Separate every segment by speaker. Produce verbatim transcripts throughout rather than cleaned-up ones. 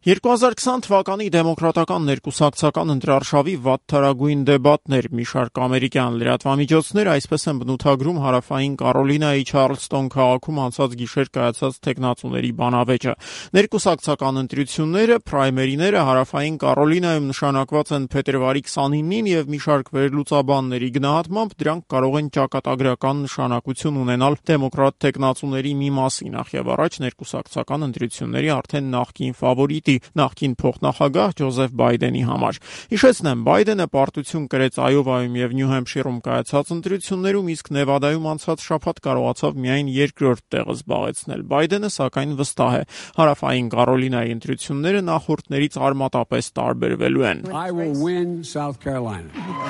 Speaker 1: երկու հազար քսան թվականի դեմոկրատական ներկուսակցական ընտրարշավի վատթարագույն դեբատներ մի շարք ամերիկյան լրատվամիջոցներ այսպես են բնութագրում հարավային Կարոլինայի Չարլստոն քաղաքում անցած գիշեր կայացած թեկնածուների բանավեճը։ Ներկուսակցական ընտրությունները, պրայմերիները հարավային Կարոլինայում նշանակված են փետրվարի քսանինին եւ մի շարք վերլուծաբանների գնահատմամբ դրանք կարող են ճակատագրական նշանակություն ունենալ դեմոկրատ թեկնածուների մի մասի նախ եւ առաջ ներկուսակցական ընտրությունների արդեն նախկին ֆավորիտի նախկին փոխնախագահ Ջոզեֆ Բայդենի համար։ Հիշեցնեմ, Բայդենը պարտություն կրեց Այովայում եւ Նյու Հեմփշիրում կայացած ընտրություններում, իսկ Նևադայում անցած շաբաթ կարողացավ միայն երկրորդ տեղը զբաղեցնել։ Բայդենը սակայն վստահ է, հարավային Կարոլինայի ընտրությունները նախորդներից արմատապես տարբերվելու են։
Speaker 2: I will win South Carolina.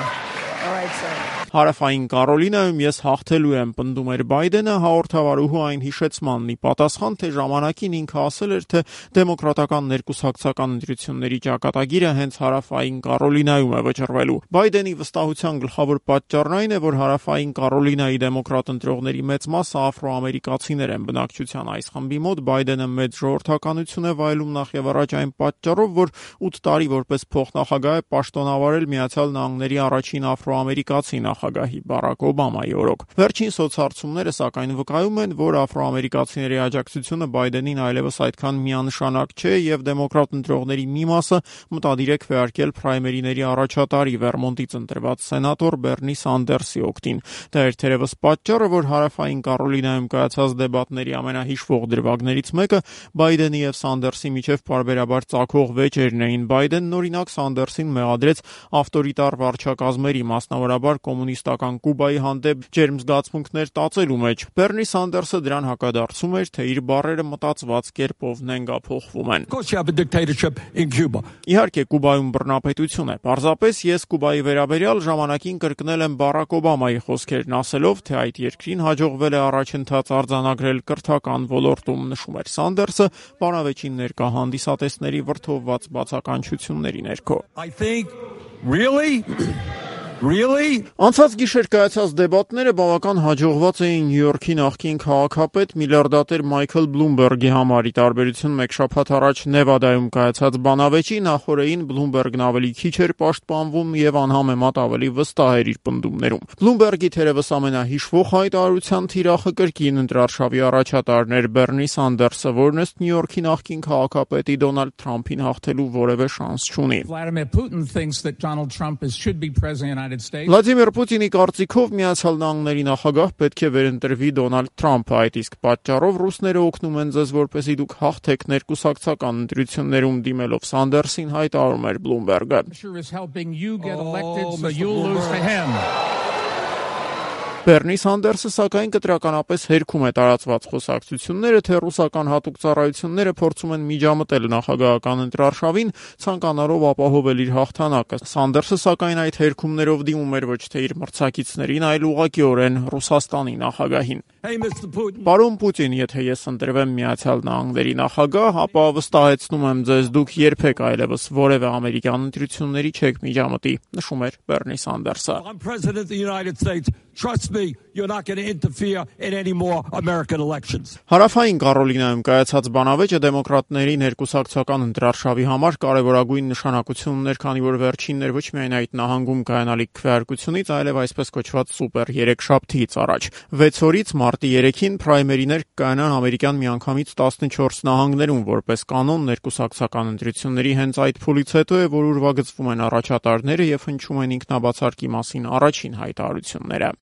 Speaker 1: Հարավային Կարոլինայում ես հաղթելու եմ, պնդում էր Բայդենը հաղորդավարուհու այն հիշեցմանն ի պատասխան, թե ժամանակին ինքը ասել էր, թե դեմոկրատական ներկուսակցական ընտրությունների ճակատագիրը հենց հարավային Կարոլինայում է վճռվելու։ Բայդենի վստահության գլխավոր պատճառն այն է, որ հարավային Կարոլինայի դեմոկրատ ընտրողների մեծ մասը աֆրոամերիկացիներ են բնակչության այս խմբի մոտ։ Բայդենը մեծ ժողովրդականություն է վայելում նախ եւ առաջ այն պատճառով, որ ութ տարի որպես փոխնախագահ է պաշտոնավարել Միացյալ Նահանգների առաջին աֆրոամերիկացի նախագահի Բարակ Օբամայի օրոք։ Վերջին սոցհարցումները սակայն վկայում են, որ աֆրոամերիկացիների աջակցությունը Բայդենին այլևս այդքան միանշանակ չէ եւ դեմոկրատ ընտրողների մի մասը մտադիր է քվեարկել պրայմերիների առաջատարի Վերմոնտից ընտրված սենատոր Բեռնի Սանդերսի օգտին։ Դա էր թերևս պատճառը, որ հարավային Կարոլինայում կայացած դեբատների ամենահիշվող դրվագներից մեկը Բայդենի եւ Սանդերսի միջև պարբերաբար ծագող վեճերն էին։ Բայդենն օրինակ Սանդերսին մեղադրեց ավտորիտար վարչակազմերի, մասնավորաբար կոմունիստական Կուբայի հանդեպ ջերմ զգացմունքներ տածելու մեջ։ Բեռնի Սանդերսը դրան հակադարձում էր, թե իր բառերը մտածված կերպով նենգափոխվում են։ Իհարկե, Կուբայում բռնապետություն է։ Պարզապես ես Կուբայի վերաբերյալ ժամանակին կրկնել եմ Բարակ Օբամայի խոսքերն ասելով, թե այդ երկրին հաջողվել է առաջընթաց արձանագրել կրթական ոլորտում, նշում էր Սանդերսը բանավեճին ներկա հանդիսատեսների վրդովված բացականչությունների ներքո։
Speaker 2: I think really Really?
Speaker 1: Անցած գիշեր կայացած դեբատները բավական հաջողված էին Նյու Յորքի նախկին քաղաքապետ միլիարդատեր Մայքլ Բլումբերգի համար, ի տարբերություն մեկ շաբաթ առաջ Նևադայում կայացած բանավեճի, նախօրեին Բլումբերգն ավելի քիչ էր պաշտպանվում եւ անհամեմատ ավելի վստահ էր իր պնդումներում։ Բլումբերգի թերևս ամենահիշվող հայտարարության թիրախը կրկին ընտրարշավի առաջատարն էր Բեռնի Սանդերսը, որն ըստ Նյու Յորքի նախկին քաղաքապետի Դոնալդ Թրամփին հաղթելու որևէ շանս չունի։
Speaker 3: Vladimir Putin thinks that Donald Trump is should be president.
Speaker 1: Վլադիմիր Պուտինի կարծիքով Միացյալ Նահանգների նախագահ պետք է վերընտրվի Դոնալդ Թրամփը, այդ իսկ պատճառով ռուսները օգնում են ձեզ, որպեսզի դուք հաղթեք ներկուսակցական ընտրություններում դիմելով Սանդերսին, հայտարարում էր Բլումբերգը։ Բեռնի Սանդերսը սակայն կտրականապես հերքում է տարածված խոսակցությունները, թե ռուսական հատուկ ծառայությունները փորձում են միջամտել նախագահական ընտրարշավին, ցանկանալով ապահովել իր հաղթանակը։ Սանդերսը սակայն այդ հերքումներով դիմում էր ոչ թե իր մրցակիցներին, այլ ուղղակիորեն Ռուսաստանի նախագահին։ Պարոն Պուտին, եթե ես ընտրվեմ Միացյալ Նահանգների նախագահ, ապա վստահեցնում եմ ձեզ, դուք երբեք այլևս որևէ ամերիկյան ընտրությունների չեք միջամտի, նշում էր Բեռնի Սանդերսը։
Speaker 2: Trust me, you're not going to interfere in any more American elections.
Speaker 1: Հարավային Կարոլինայում կայացած բանավեճը դեմոկրատների ներկուսակցական ընտրարշավի համար կարևորագույն նշանակություն ուներ, քանի որ վերջիններ ոչ միայն այդ նահանգում կայանալիք քվեարկությունից, այլև այսպես կոչված սուպեր երեքշաբթիից առաջ։ վեց օրից մարտի երեքին պրայմերիներ կայանան ամերիկյան միանգամից տասնչորս նահանգներում, որպես կանոն ներկուսակցական ընտրությունների հենց այդ փուլից հետո է, որ ուրվագծվում են առաջատարները եւ հնչում են ինքնաբացարկի մասին առաջին հայտարարությունները։